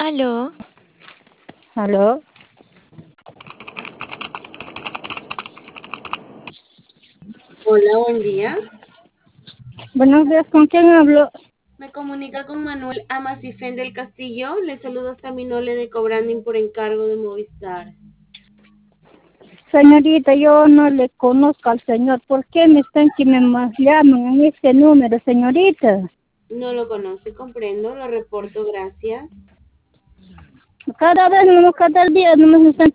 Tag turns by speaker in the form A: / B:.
A: Aló,
B: ¿Aló?
C: Hola, buen día.
B: Buenos días, ¿con quién hablo?
C: Me comunica con Manuel Amasifén del Castillo. Le saluda Saminole de Cobranding por encargo de Movistar.
B: Señorita, yo no le conozco al señor. ¿Por qué me están que me llaman en este número, señorita?
C: No lo conoce, comprendo, lo reporto, gracias.
B: Cada día no me están